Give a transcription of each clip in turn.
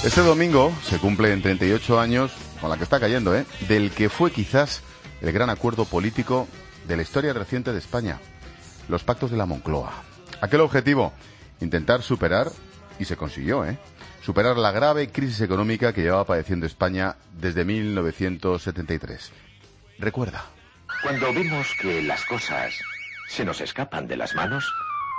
Este domingo se cumplen 38 años, con la que está cayendo, del que fue quizás el gran acuerdo político de la historia reciente de España, los pactos de la Moncloa. Aquel objetivo, intentar superar, y se consiguió, superar la grave crisis económica que llevaba padeciendo España desde 1973. Recuerda. Cuando vemos que las cosas se nos escapan de las manos,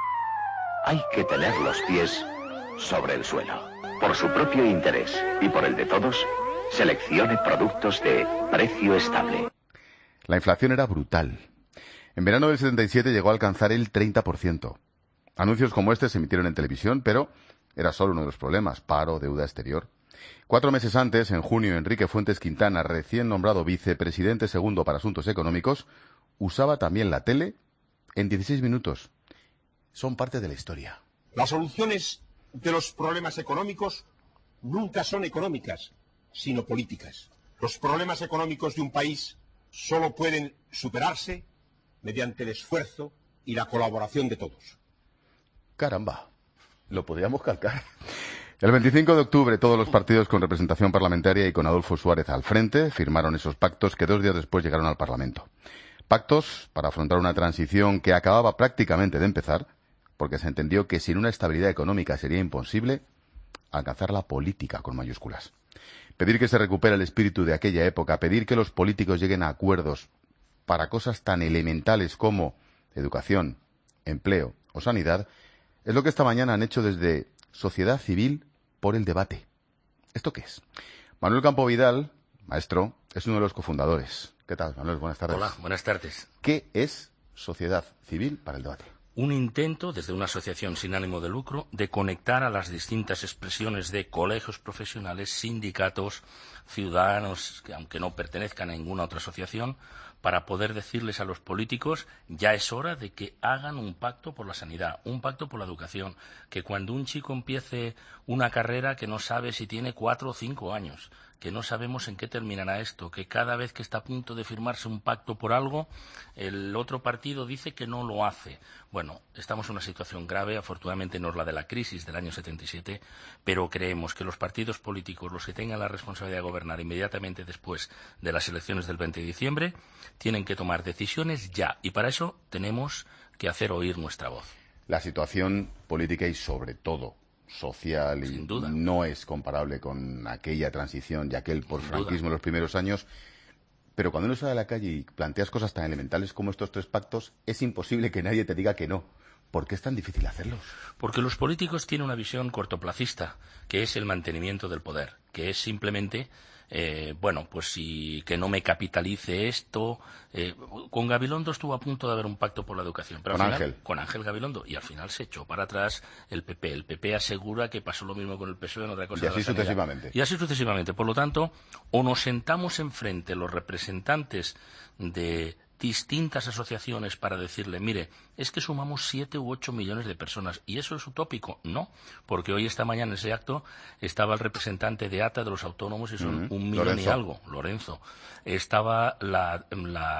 hay que tener los pies sobre el suelo. Por su propio interés y por el de todos, seleccione productos de precio estable. La inflación era brutal. En verano del 77 llegó a alcanzar el 30%. Anuncios como este se emitieron en televisión, pero era solo uno de los problemas: paro, deuda exterior. 4 meses antes, en junio, Enrique Fuentes Quintana, recién nombrado vicepresidente segundo para Asuntos Económicos, usaba también la tele en 16 minutos. Son parte de la historia. Las soluciones de los problemas económicos nunca son económicas, sino políticas. Los problemas económicos de un país solo pueden superarse mediante el esfuerzo y la colaboración de todos. Caramba, lo podríamos calcar. El 25 de octubre, todos los partidos con representación parlamentaria y con Adolfo Suárez al frente firmaron esos pactos que 2 días después llegaron al Parlamento. Pactos para afrontar una transición que acababa prácticamente de empezar, porque se entendió que sin una estabilidad económica sería imposible alcanzar la política con mayúsculas. Pedir que se recupere el espíritu de aquella época, pedir que los políticos lleguen a acuerdos para cosas tan elementales como educación, empleo o sanidad, es lo que esta mañana han hecho desde Sociedad Civil por el Debate. ¿Esto qué es? Manuel Campo Vidal, maestro, es uno de los cofundadores. ¿Qué tal, Manuel? Buenas tardes. Hola, buenas tardes. ¿Qué es Sociedad Civil para el Debate? Un intento, desde una asociación sin ánimo de lucro, de conectar a las distintas expresiones de colegios profesionales, sindicatos, ciudadanos, que aunque no pertenezcan a ninguna otra asociación, para poder decirles a los políticos: ya es hora de que hagan un pacto por la sanidad, un pacto por la educación, que cuando un chico empiece una carrera que no sabe si tiene 4 o 5 años, que no sabemos en qué terminará esto, que cada vez que está a punto de firmarse un pacto por algo, el otro partido dice que no lo hace. Bueno, estamos en una situación grave, afortunadamente no es la de la crisis del año 77, pero creemos que los partidos políticos, los que tengan la responsabilidad de gobernar inmediatamente después de las elecciones del 20 de diciembre, tienen que tomar decisiones ya, y para eso tenemos que hacer oír nuestra voz. La situación política y sobre todo social y no es comparable con aquella transición y aquel posfranquismo en los primeros años, pero cuando uno sale a la calle y planteas cosas tan elementales como estos 3 pactos, es imposible que nadie te diga que no. ¿Por qué es tan difícil hacerlos? Porque los políticos tienen una visión cortoplacista, que es el mantenimiento del poder, que es simplemente que no me capitalice esto. Con Gabilondo estuvo a punto de haber un pacto por la educación. Pero con Ángel Gabilondo. Y al final se echó para atrás el PP. El PP asegura que pasó lo mismo con el PSOE en otra cosa. Y así sucesivamente. Y así sucesivamente. Por lo tanto, o nos sentamos enfrente los representantes de distintas asociaciones para decirle: mire, es que sumamos 7 u 8 millones de personas, y eso es utópico. No, porque hoy, esta mañana, en ese acto estaba el representante de ATA, de los autónomos, y son 1 millón Lorenzo. y algo, Lorenzo. Estaba la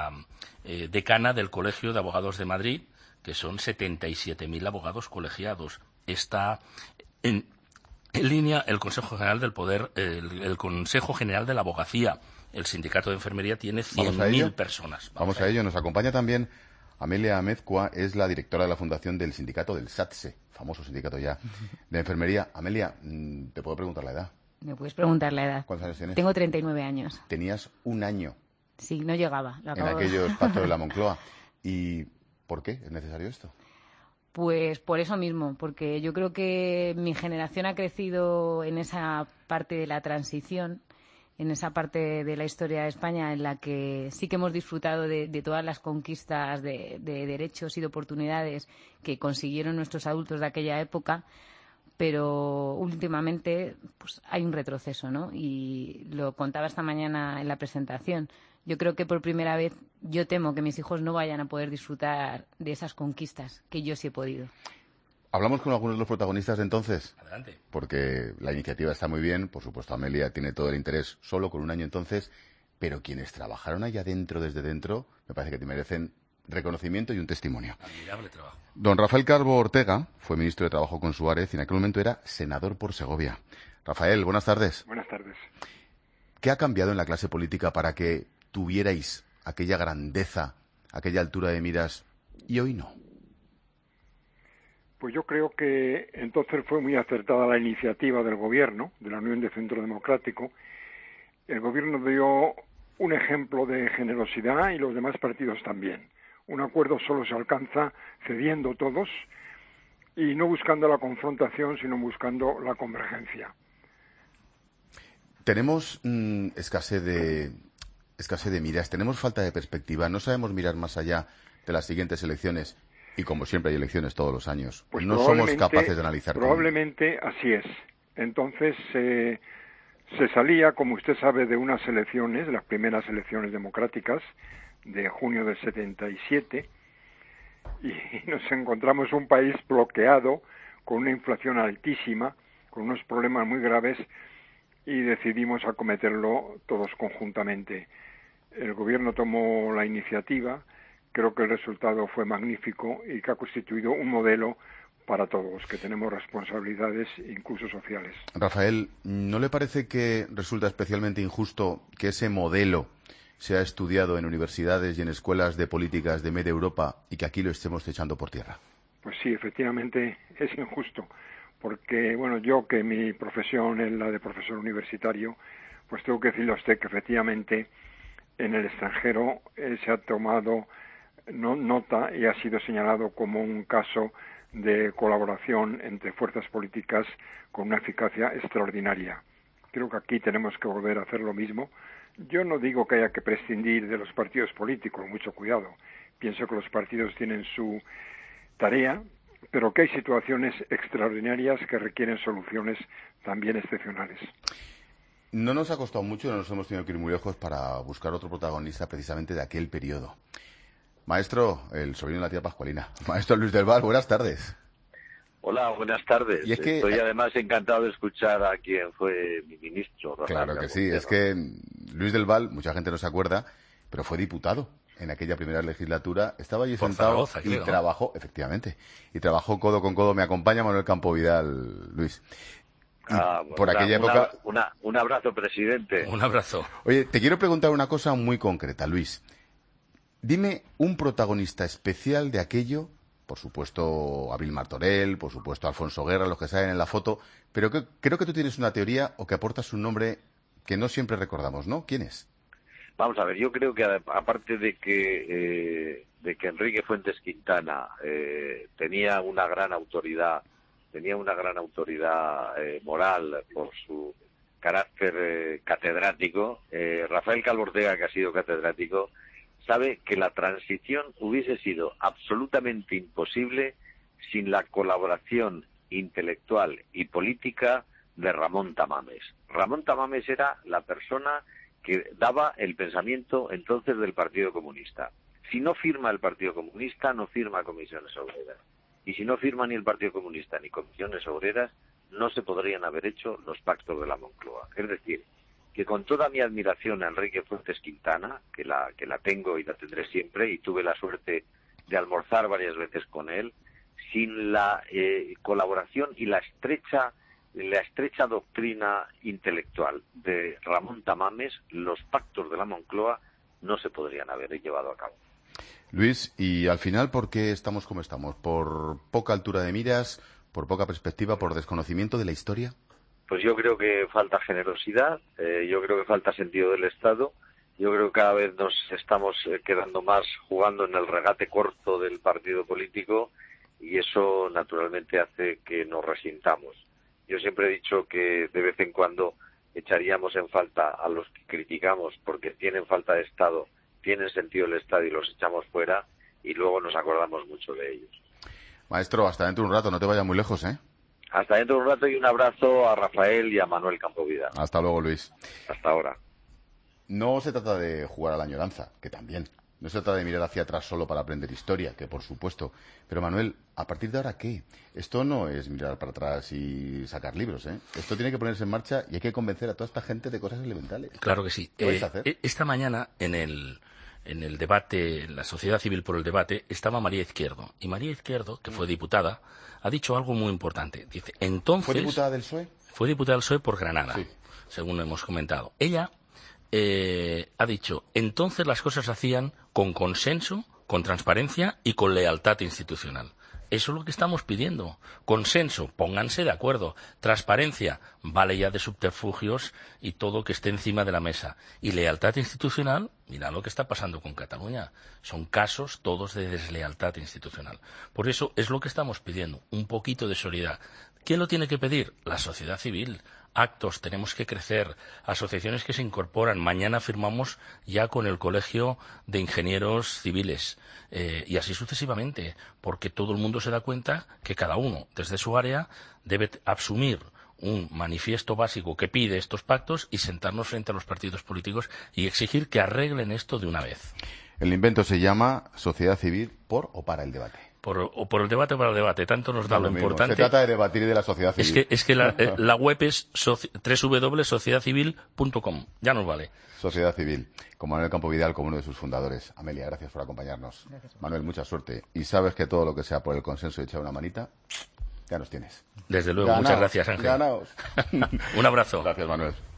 decana del Colegio de Abogados de Madrid, que son 77.000 abogados colegiados. Está en línea el Consejo General del Poder, el Consejo General de la Abogacía. El sindicato de enfermería tiene 100.000 personas. Vamos a ello. Nos acompaña también Amelia Amezcua, es la directora de la fundación del sindicato del SATSE, famoso sindicato ya de enfermería. Amelia, ¿te puedo preguntar la edad? Me puedes preguntar la edad. ¿Cuántos años tienes? Tengo 39 años. Tenías 1 año. Sí, no llegaba. En aquellos pactos de la Moncloa. ¿Y por qué es necesario esto? Pues por eso mismo, porque yo creo que mi generación ha crecido en esa parte de la transición, en esa parte de la historia de España en la que sí que hemos disfrutado de todas las conquistas de derechos y de oportunidades que consiguieron nuestros adultos de aquella época, pero últimamente pues hay un retroceso, ¿no? Y lo contaba esta mañana en la presentación. Yo creo que por primera vez yo temo que mis hijos no vayan a poder disfrutar de esas conquistas que yo sí he podido. ¿Hablamos con algunos de los protagonistas de entonces? Adelante. Porque la iniciativa está muy bien, por supuesto Amelia tiene todo el interés solo con 1 año entonces, pero quienes trabajaron allá dentro, desde dentro, me parece que te merecen reconocimiento y un testimonio. Admirable trabajo. Don Rafael Calvo Ortega fue ministro de Trabajo con Suárez y en aquel momento era senador por Segovia. Rafael, buenas tardes. Buenas tardes. ¿Qué ha cambiado en la clase política para que tuvierais aquella grandeza, aquella altura de miras y hoy no? Pues yo creo que entonces fue muy acertada la iniciativa del gobierno, de la Unión de Centro Democrático. El gobierno dio un ejemplo de generosidad y los demás partidos también. Un acuerdo solo se alcanza cediendo todos y no buscando la confrontación, sino buscando la convergencia. Tenemos escasez de miras, tenemos falta de perspectiva, no sabemos mirar más allá de las siguientes elecciones. Y como siempre hay elecciones todos los años, pues no somos capaces de analizar. Probablemente así es. Entonces se salía, como usted sabe, de unas elecciones, las primeras elecciones democráticas de junio del 77, y nos encontramos un país bloqueado, con una inflación altísima, con unos problemas muy graves, y decidimos acometerlo todos conjuntamente. El gobierno tomó la iniciativa. Creo que el resultado fue magnífico y que ha constituido un modelo para todos, que tenemos responsabilidades incluso sociales. Rafael, ¿no le parece que resulta especialmente injusto que ese modelo sea estudiado en universidades y en escuelas de políticas de media Europa y que aquí lo estemos echando por tierra? Pues sí, efectivamente es injusto, porque, bueno, yo que mi profesión es la de profesor universitario, pues tengo que decirle a usted que efectivamente en el extranjero se ha tomado nota y ha sido señalado como un caso de colaboración entre fuerzas políticas con una eficacia extraordinaria. Creo que aquí tenemos que volver a hacer lo mismo. Yo no digo que haya que prescindir de los partidos políticos, mucho cuidado. Pienso que los partidos tienen su tarea, pero que hay situaciones extraordinarias que requieren soluciones también excepcionales. No nos ha costado mucho, no nos hemos tenido que ir muy lejos para buscar otro protagonista precisamente de aquel periodo. Maestro, el sobrino de la tía Pascualina. Maestro Luis del Val, buenas tardes. Hola, buenas tardes. Y es que, estoy además encantado de escuchar a quien fue mi ministro. Claro que sí, es que Luis del Val, mucha gente no se acuerda, pero fue diputado en aquella primera legislatura. Estaba allí sentado y trabajó, efectivamente, y trabajó codo con codo. Me acompaña Manuel Campo Vidal, Luis. Por aquella época... Un abrazo, presidente. Un abrazo. Oye, te quiero preguntar una cosa muy concreta, Luis. Dime un protagonista especial de aquello, por supuesto Abril Martorell, por supuesto Alfonso Guerra, los que salen en la foto, pero creo que tú tienes una teoría o que aportas un nombre que no siempre recordamos, ¿no? ¿Quién es? Vamos a ver, yo creo que aparte de que Enrique Fuentes Quintana tenía una gran autoridad moral por su carácter catedrático, Rafael Calvo Ortega, que ha sido catedrático, sabe que la transición hubiese sido absolutamente imposible sin la colaboración intelectual y política de Ramón Tamames. Ramón Tamames era la persona que daba el pensamiento entonces del Partido Comunista. Si no firma el Partido Comunista, no firma Comisiones Obreras. Y si no firma ni el Partido Comunista ni Comisiones Obreras, no se podrían haber hecho los pactos de la Moncloa. Es decir, que con toda mi admiración a Enrique Fuentes Quintana, que la tengo y la tendré siempre, y tuve la suerte de almorzar varias veces con él, sin la colaboración y la estrecha doctrina intelectual de Ramón Tamames, los pactos de la Moncloa no se podrían haber llevado a cabo. Luis, y al final, ¿por qué estamos como estamos? ¿Por poca altura de miras, por poca perspectiva, por desconocimiento de la historia? Pues yo creo que falta generosidad, yo creo que falta sentido del Estado, yo creo que cada vez nos estamos quedando más jugando en el regate corto del partido político y eso naturalmente hace que nos resintamos. Yo siempre he dicho que de vez en cuando echaríamos en falta a los que criticamos porque tienen falta de Estado, tienen sentido del Estado y los echamos fuera y luego nos acordamos mucho de ellos. Maestro, hasta dentro de un rato, no te vayas muy lejos, ¿eh? Hasta dentro de un rato y un abrazo a Rafael y a Manuel Campo Vidal. Hasta luego, Luis. Hasta ahora. No se trata de jugar a la añoranza, que también. No se trata de mirar hacia atrás solo para aprender historia, que por supuesto. Pero, Manuel, ¿a partir de ahora qué? Esto no es mirar para atrás y sacar libros, ¿eh? Esto tiene que ponerse en marcha y hay que convencer a toda esta gente de cosas elementales. Claro que sí. ¿Qué vais a hacer? Esta mañana en en el debate, en la Sociedad Civil por el Debate, estaba María Izquierdo. Y María Izquierdo, que fue diputada, ha dicho algo muy importante. Dice, entonces... ¿Fue diputada del PSOE? Fue diputada del PSOE por Granada, sí, según hemos comentado. Ella ha dicho, entonces las cosas se hacían con consenso, con transparencia y con lealtad institucional. Eso es lo que estamos pidiendo. Consenso, pónganse de acuerdo. Transparencia, vale ya de subterfugios y todo que esté encima de la mesa. Y lealtad institucional, mira lo que está pasando con Cataluña. Son casos todos de deslealtad institucional. Por eso es lo que estamos pidiendo, un poquito de solidaridad. ¿Quién lo tiene que pedir? La sociedad civil. Actos, tenemos que crecer, asociaciones que se incorporan. Mañana firmamos ya con el Colegio de Ingenieros Civiles y así sucesivamente, porque todo el mundo se da cuenta que cada uno, desde su área, debe asumir un manifiesto básico que pide estos pactos y sentarnos frente a los partidos políticos y exigir que arreglen esto de una vez. El invento se llama Sociedad Civil por o para el debate. Por el debate o para el debate, tanto nos da lo importante. Se trata de debatir de la sociedad civil. Es que la web es www.sociedadcivil.com. Ya nos vale. Sociedad Civil, con Manuel Campo Vidal como uno de sus fundadores. Amelia, gracias por acompañarnos. Gracias. Manuel, mucha suerte. Y sabes que todo lo que sea por el consenso y echar una manita, ya nos tienes. Desde luego, Ganaos, muchas gracias, Ángel. Ganaos. Un abrazo. Gracias, Manuel.